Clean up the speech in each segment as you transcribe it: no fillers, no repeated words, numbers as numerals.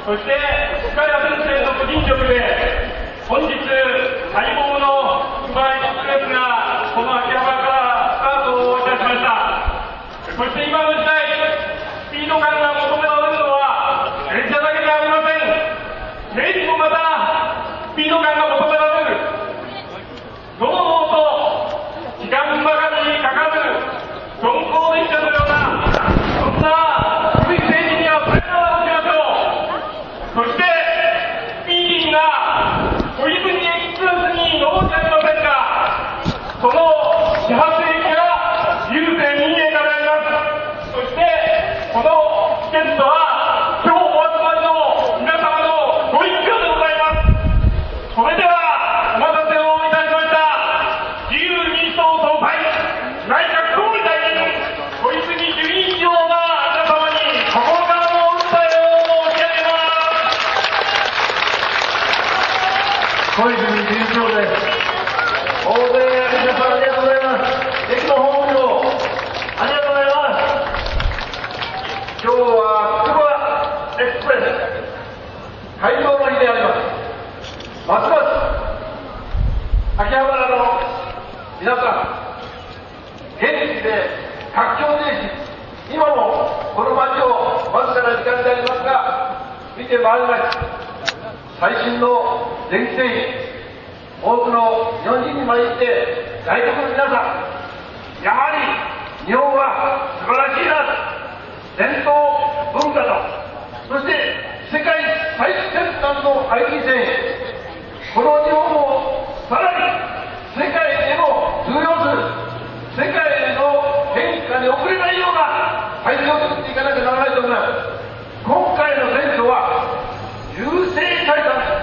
そして深谷先生のご尽力で本日待望のスマイルエクスプレスがこの秋葉原からスタートをいたしました。そして今の時代スピード感が求められるのは電車だけではありません。レールもまたスピード感が求められる。堂々と時間ばかりかかる鈍行電車のようなそんな古い政治にはさよならをしましょう。そしてスピーディーな小泉エクスプレスに乗ろうじゃありませんか。その始発駅が郵政民営化であります。そしてこのチケットは今日お集まりの皆様のご一票でございます。それではお待たせをいたしました。自由民主党総裁内閣総理大臣小泉純一郎が皆様に心からのお訴えを申し上げます。 小泉純一郎です。大勢皆さんありがとうございます。駅のホーム上ありがとうございます。今日はつくばエクスプレス開業の日であります。ますます秋葉原の皆さん元気で活況でし、今もこの街をわずかな時間でありますが見てまいりました。最新の電気製品、多くの日本人に交じって外国の皆さん、やはり日本は素晴らしいな、伝統文化と、そして世界最先端の IT 製品、この日本をさらに世界へも通用する、世界への変化に遅れないような体制を作っていかなきゃならないと思います。今回の選挙は郵政解散です。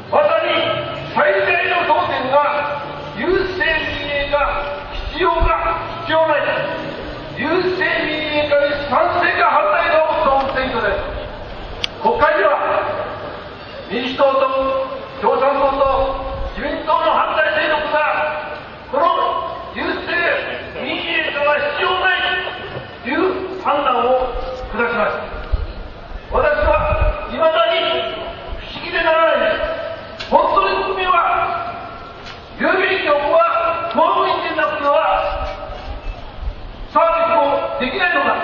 まさに最大の争点が郵政民営化必要か必要ないか、郵政民営化に賛成か反対かを問う選挙です。国会では民主党と共産党と自民党の反対勢力がこの郵政民営化は必要ないという判断を下しました。私はいまだに不思議でならないです。本当に国民は郵便局は公務員でなくてはサービスもできないのか、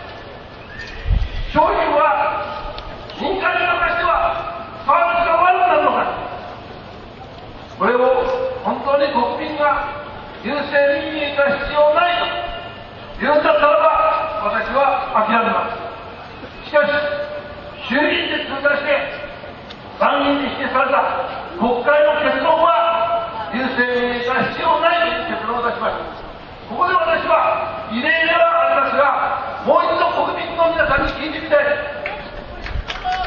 商品は民間に任せてはサービスが悪くなるのか、これを本当に国民が郵政民営化必要ないと言うんだったらば私は諦めます。しかし衆議院で通過して参議院で否定された国会の結論は郵政民営化必要ないという結論を出しました。ここで私は異例ではありますが、もう一度国民の皆さんに聞いてみたいです。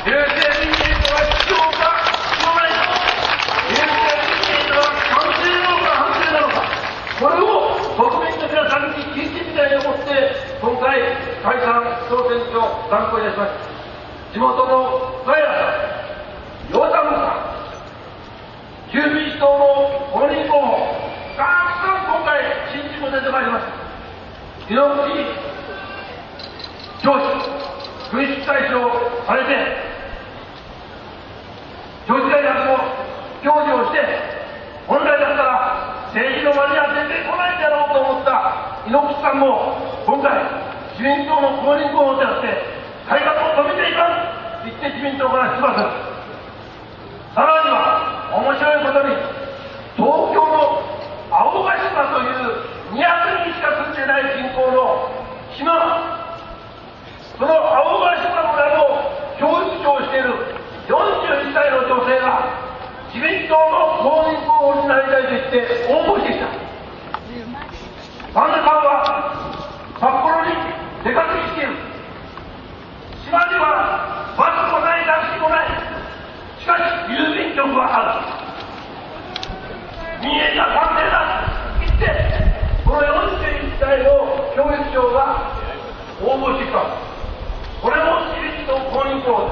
郵政民営化は必要か必要ないか、郵政民営化は賛成なのか反対なのか、これを国民の皆さんに聞いてみたいと思って今回解散総選挙を断行いたしました。地元のガヤさん、ヨタムさん、自由民主党の公認候補、たくさん今回新人も出てまいりました。井ノ口教師、軍縮対象されて上智大学の教授をして、本来だったら政治の場には出てこないだろうと思った井ノ口さんも今回自民党の公認候補となって改革を止めていかんと言って自民党から出馬する。さらには面白いことに東京の青ヶ島という200人しか住んでない人口の島、その青ヶ島村の教育長をしている41歳の女性が自民党の公認候補になりたいと言って応募してきた。旦那さんは札幌に出稼ぎしている。島にはバスもない、タクシーもない。しかし郵便局はある。民営化賛成だと言ってこの41歳の教育長が応募してきた。これも自民党公認候補です。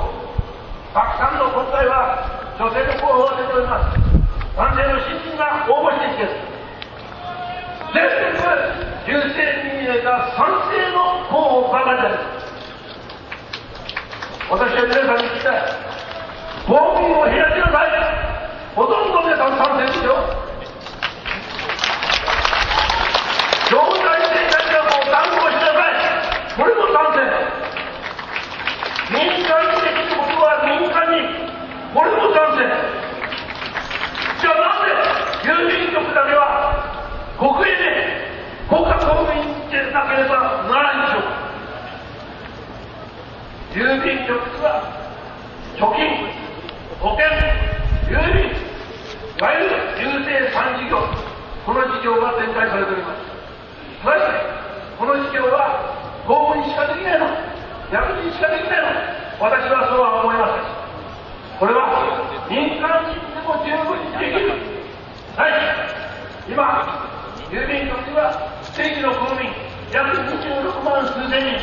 たくさんの国会は女性の候補が出ております。男性の新人が応募してきている。全部郵政民営化賛成の候補ばかりです。 私は皆さんに聞きたい。公務員を減らしなさい。ほとんど皆さん賛成ですよ。常在生活はもう断行しなさい。これも賛成。民間にできることは民間に。これも賛成。じゃあなぜ郵便局だけは国営で国家公務員でなければならないんでしょうか。郵便局は貯金、保険、郵便、いわゆる郵政3事業、この事業が展開されております。しかしこの事業は公務員しかできないの、役人しかできないの、私はそうは思いません。これは民間人でも十分にできる。はい、今郵便局には正規の公務員約26万数千人、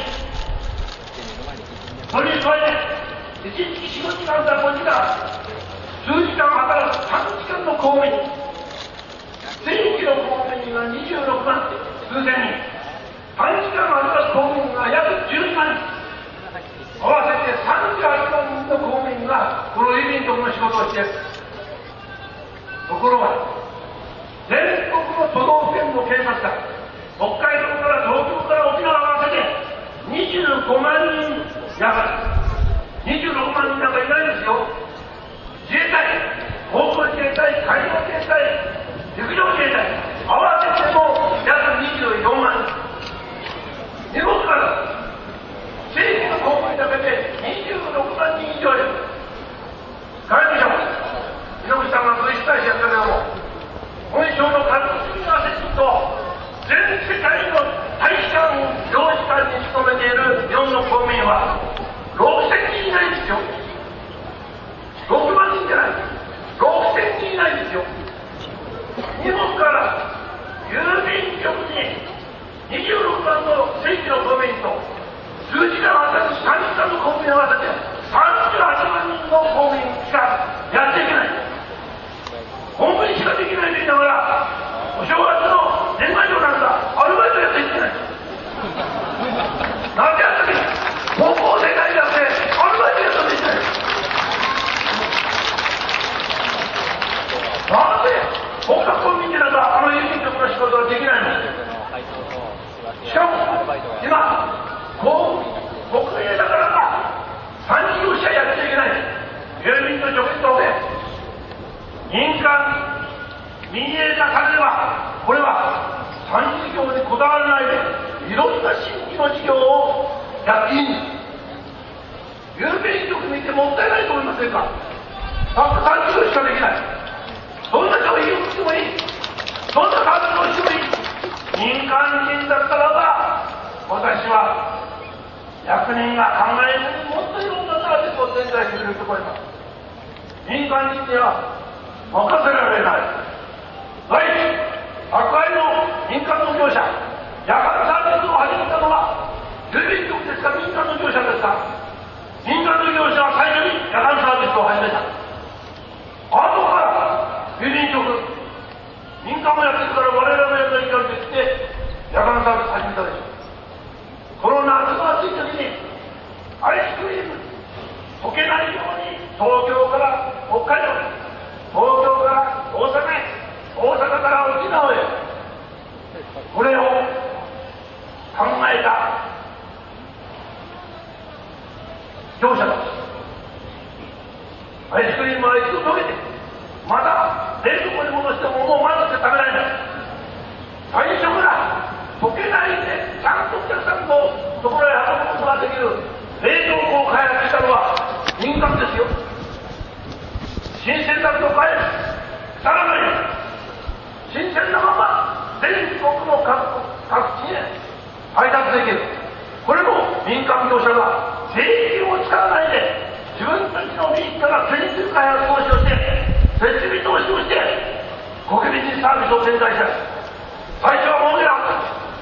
それに加えて1日4、5時間から5時間、数時間働く3時間の公務員、正規の公務員が26万数千人、3時間働く公務員が約12万人、合わせて38万人の公務員がこの郵便局の仕事をしている。ところが全国の都道府県の警察官、北海道から東京から沖縄合わせて25万人約、26万人なんかいないですよ。自衛隊、航空自衛隊、海上自衛隊、陸上自衛隊、合わせても約24万人。日本から正規の公務員だけで26万人以上いる。外務省、猪口さんがブイス大使やったけども、本省の数に合わせると全世界の大使館、領事館に勤めている日本の公務員は6000人いないんですよ。6万人じゃない、6000人いないんですよ。日本から郵便局に26万の正規の公務員と数時間働く3時間の公務員を合わせて38万人の公務員しかやっていけない。公務員しかできないと言いながら、お正月の年賀状なんかアルバイトやっていけない。なんでやったっけ、高校生大学でアルバイトやったっていけない。なんで国家公務員でなんか郵便局の仕事ができないの。しかも今国営だからか3事業しかやっちゃいけない。郵便の除菌等で民間民営化されれば、これは3事業にこだわらないでいろんな新規の事業をやっていいんです。郵便局見てもったいないと思いませんか。たった3事業しかできない。どんな商品を売ってもいい、どんな活動をしてもいい。民間人だったらば、私は役人が考えずにもっといろんなサービスを展開してくれると思います。民間人には任せられない。はい、宅配の民間の業者、夜間サービスを始めたのは郵便局ですか、民間の業者ですか。民間の業者は最初に夜間サービスを始めた。後から郵便局、民間もやってるから我々もやらないかんと言って夜間サービス始めたでしょ。この夏の暑い時にアイスクリーム溶けないように東京から北海道、東京から大阪へ、大阪から沖縄へ、これを考えた業者です。アイスクリームは一度溶けてまた冷蔵庫に戻してももうまずくて食べられない。最初から溶けないでちゃんとお客さんのところへ運ぶことができる冷凍庫を開発したのは民間ですよ。新鮮なと買える、腐らないよ、新鮮なまま全国の各地へ配達できる。これも民間業者が税金を使わないで自分たちの民間が研究開発投資をして設備投資をして国民にサービスを展開した。最初は儲けなかった。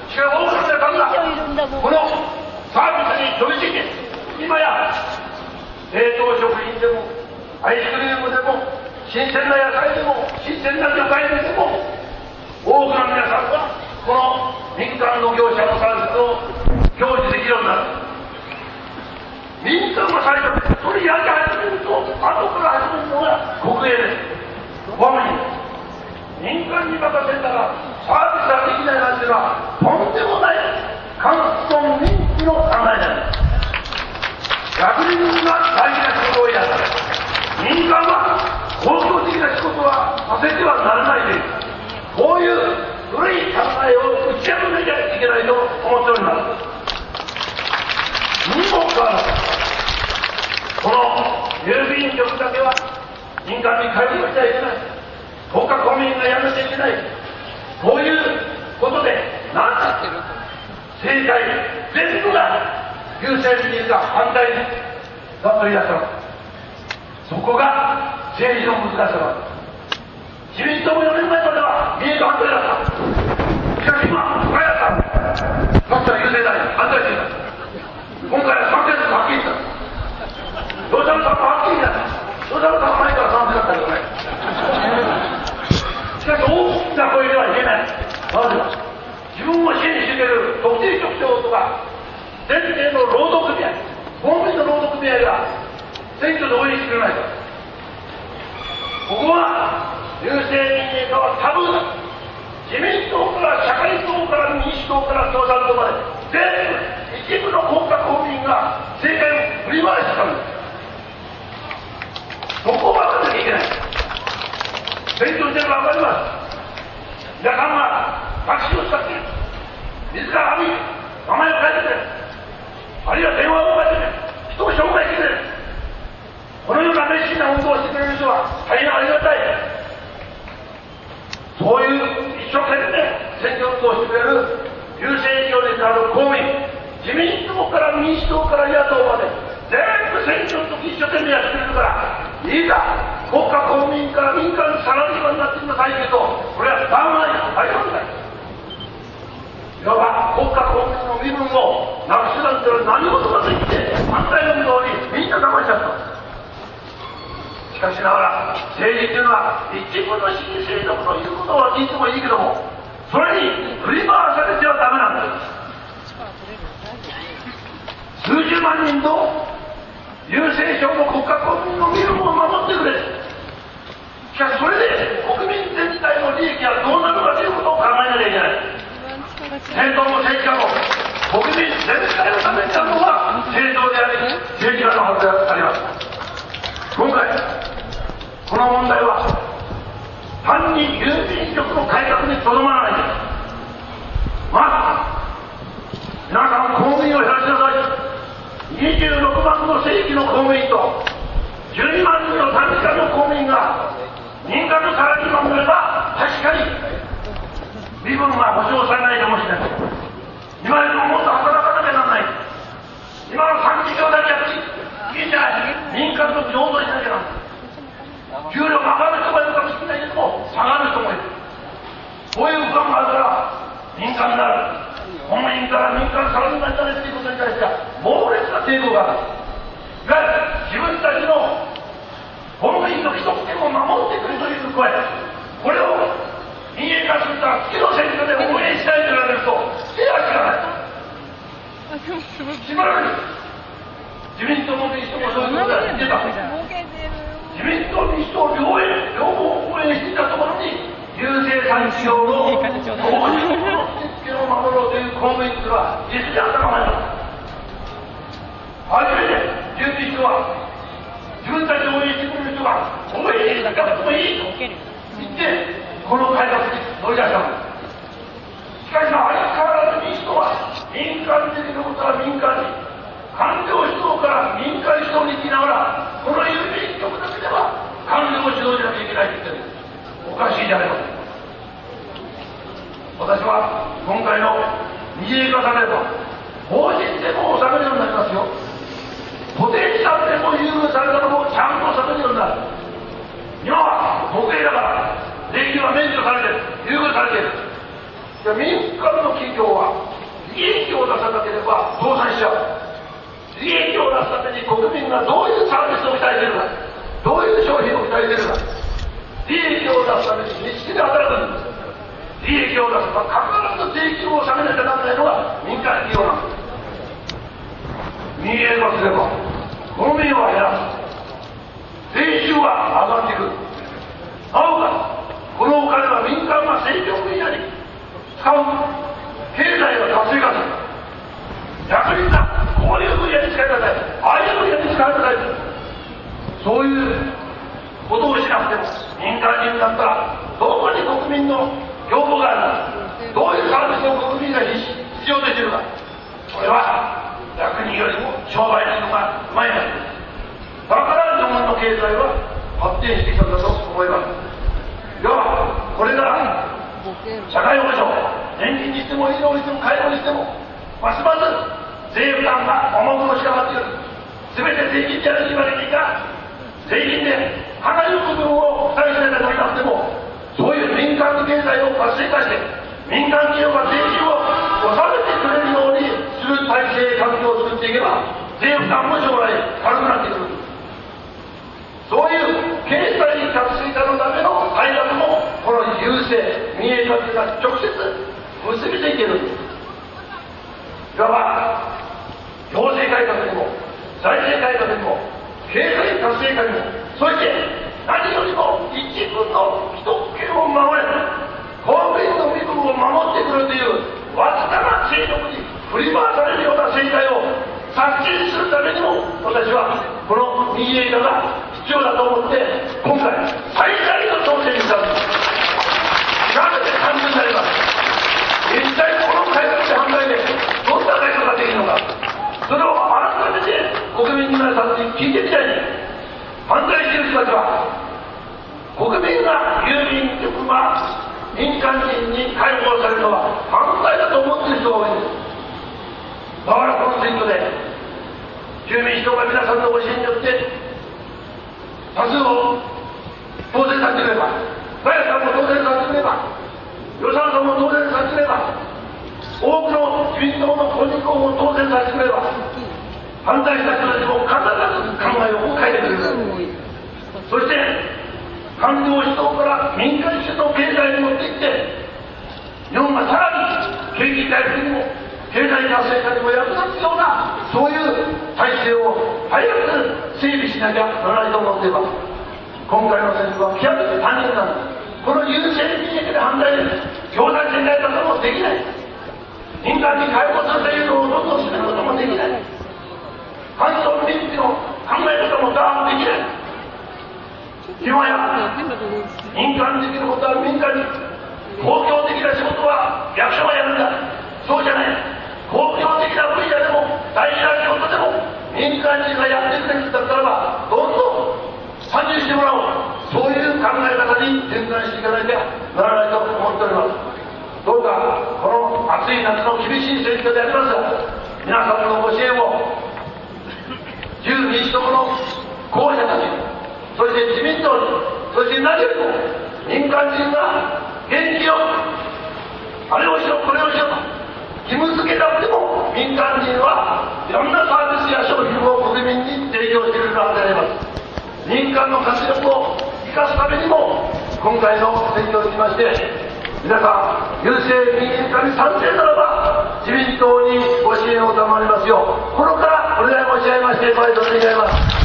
しかも多くの皆さんがこのサービスに飛びついて、今や冷凍食品でもアイスクリームでも新鮮な野菜でも新鮮な魚介でも多くの皆さんがこの民間の業者のサービスを享受できるようになる。民間が最初営です。公務員。民間に任せたらサービスができないなんていうのはとんでもない官村民主の考えなんです。役人が大事な仕事をやる。民間は公共的な仕事はさせてはならないという、こういう古い考えを打ち破らなきゃいけないと思っております。にもかかわらず、この郵便局だけは民間に介護しちゃいけない、国家公務員がやらなきゃいけない、こういうことで、なんだって政界全部が優先民が反対だと言い出したの。そこが政治の難しさだ。自民党も4年前までは民営化反対だった。しかし今、これやった。かつては優勢だに反対していた。今回は賛成するはっきり言った。ロシアのさんもはっきり言った。ロシアのさんも前から賛成だったけどね。しかし大きな声ではいけない。なぜか、自分を支援している特定局長とか、全体の労働組合、公務員の労働組合が選挙で応援してくれないから。ここは郵政民営化はタブーだ。自民党から社会党から民主党から共産党まで全部一部の国家公務員が政界を振り回してたんです。そこを分かんなきゃいけない。勉強してれば分かります。皆さんがタクシーを使って自ら網名前を書いてくれ、あるいは電話を書いてくれ、人を紹介してくれる、このような熱心な運動をしてくれる人は大変ありがたい。そういう一生懸命選挙運動をしてくれる郵政以上にある公務員、自民党から民主党から野党まで全部選挙の時一生懸命やってくれるから、いいか、国家公務員から民間サラリーマンになってくださいというと、これはダウンライン大問題。いわば国家公務員の身分をなくすなんて何事かと言って反対運動にみんな騙しちゃった。しかしながら政治というのは一部の支持勢力の言うことは聞いてもいいけども、それに振り回されてはダメなんです。数十万人と郵政省の国家公務員の身分を守ってくれ。しかしそれで国民全体の利益はどうなるかということを考えなきゃいけない。政党も政治家も国民全体のためになるのは政党であり政治家のはずであります。今回この問題は単に郵便局の改革にとどまらないんです。まず皆さん公務員を減らしなさい。26万の正規の公務員と12万人の短時間の公務員が民間のサラリーマンになれば確かに身分は保障されないかもしれない。今よりももっと働かなきゃならない。今の産業だけやっていいんじゃない。民間と共同しなきゃならない。給料が上がる人もいるかもしれないけども下がる人もいる。こういう不安があるから民間になる、公務員から民間サラリーマンになるということに対しては猛烈な抵抗がある。いわゆる自分たちの公務員の既得権を守ってくれという声、これを民営化するから次の選挙で応援したいと言われると手は知らない。しばらく自民党も民主党もそういうことが言ってた。自民党民主党両方応援していたところに郵政産業の導入の権を守ろうという公務員というのは実に頭がない。初めて郵便局は自分たちを応援してくれる人が応援しなくてもいいと言ってこの改革に乗り出したのです。しかし相変わらず民主党は民間的なことは民間に、官僚主導から民間主導に行きながらこの郵便局だけでは官僚主導じゃなきゃいけないと言ってる。おかしいじゃないか。私は今回の民営化されれば法人でも納めるようになりますよ。固定資産でも優遇されたのもちゃんと納めるようになる。今は特例だから税金は免除されてる、優遇されている。民間の企業は利益を出さなければ倒産しちゃう。利益を出すために国民がどういうサービスを期待しているか、どういう商品を期待しているか、利益を出すために必死で働くんです。利益を出せば必ず税金を納めなきゃならないのが民間企業なんです。民営化すれば公務員は減らす、税収は上がっていく。 かも経済が活性化する。逆にさ、こういう分野に使いなさい、ああいう分野に使いなさい、そういうことをしなくても、民間人だったらどこに国民の要望があるか、どういうサービスを国民が必要としているか、それは逆によりも商売人がうまいんです。だから日本の経済は発展してきたんだと思います。ではこれが社会保障、年金にしても医療にしても介護にしても、ますます税負担が重くのしかかっている。全て税金でやる言われていた税金でかなりの部分を負担しなきゃならなくても、そういう民間経済を活性化して民間企業が税金を納めてくれるようにする体制環境を作っていけば、税負担も将来軽くなってくる。そういう経済活性化のための対策もこの郵政民営化が直接結びついている。いわば行政改革にも財政改革にも経済活性化にも、そして何よりも一部の既得権を守れる、公務員の身分を守ってくるというわずかな勢力に振り回されるような政界を作成するためにも、私はこの民営化が必要だと思って今回最大の挑戦にしたんです。極めて単純になります。一体この改革で反対でどんな改革ができるのか、それを改めて国民の皆さんに聞いてみたい。反対している人たちは、国民が郵便局は民間人に解放されるのは反対だと思っている人が多いんです。だからこの選挙で住民主党が皆さんのご支援によって多数を当選させてくれば、ガヤさんも当選させてくれば、与謝野さんも当選させてくれば、多くの自民党の公認候補を当選させてくれば、反対した人たちも必ず考えを変えてくれる。そして官僚主導から民間主導経済に持っていって、日本がさらに景気回復にも経済活性化にも役立つような、そういう体制を早く整備しなきゃならないと思っています。今回の選挙は極めて単純なんです。この優先民営化で反対です。共産世代だともできない。民間に解放するというのをどんどん進めることもできない。環境の民主の考え方もダウンできない。今や民間にできることは民間に、公共的な仕事は役所がやるんだ、そうじゃない。公共的な分野でも大事な仕事でも民間人がやってくれるんだったらば、どんどん参入してもらおう、そういう考え方に転換していかなきゃならないと思っております。どうかこの暑い夏の厳しい選挙でありますが、皆さんのご支援を自由民主党の候補者たち、そして自民党に、そして何よりも民間人が元気をあれをしろこれをしろと義務付けなくても、民間人はいろんなサービスや商品を国民に提供しているからであります。民間の活力を生かすためにも、今回の選挙につきまして皆さん優勢民営化に賛成ならば自民党にご支援を賜りますよう心からお願い申し上げまして、ご挨拶願います。